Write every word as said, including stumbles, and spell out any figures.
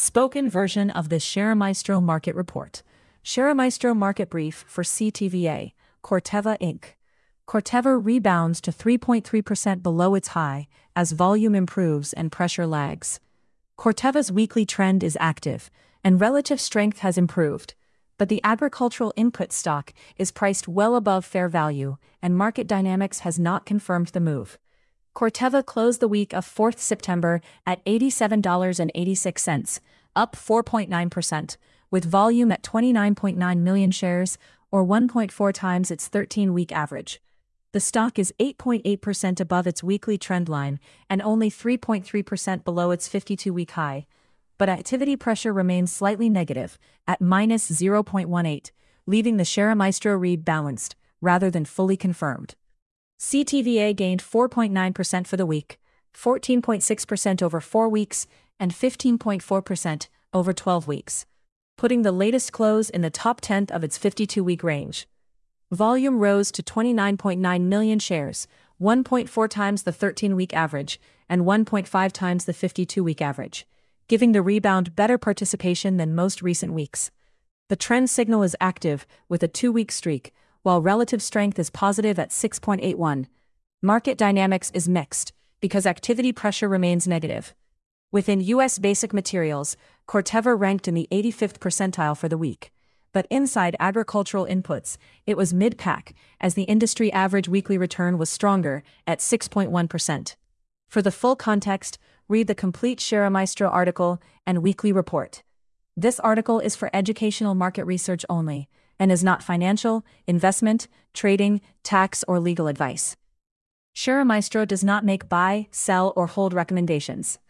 Spoken version of the ShareMaestro Market Report. ShareMaestro Market Brief for C T V A, Corteva Incorporated. Corteva rebounds to three point three percent below its high as volume improves and pressure lags. Corteva's weekly trend is active, and relative strength has improved, but the agricultural input stock is priced well above fair value, and market dynamics has not confirmed the move. Corteva closed the week of fourth of September at eighty-seven dollars and eighty-six cents, up four point nine percent, with volume at twenty-nine point nine million shares, or one point four times its thirteen-week average. The stock is eight point eight percent above its weekly trend line and only three point three percent below its fifty-two-week high, but activity pressure remains slightly negative, at minus zero point one eight, leaving the ShareMaestro read balanced, rather than fully confirmed. C T V A gained four point nine percent for the week, fourteen point six percent over four weeks, and fifteen point four percent over twelve weeks, putting the latest close in the top tenth of its fifty-two-week range. Volume rose to twenty-nine point nine million shares, one point four times the thirteen-week average, and one point five times the fifty-two-week average, giving the rebound better participation than most recent weeks. The trend signal is active, with a two-week streak, while relative strength is positive at six point eight one. Market dynamics is mixed, because activity pressure remains negative. Within U S basic materials, Corteva ranked in the eighty-fifth percentile for the week, but inside agricultural inputs, it was mid-pack, as the industry average weekly return was stronger, at six point one percent. For the full context, read the complete ShareMaestro article and weekly report. This article is for educational market research only, and is not financial, investment, trading, tax, or legal advice. ShareMaestro does not make buy, sell, or hold recommendations.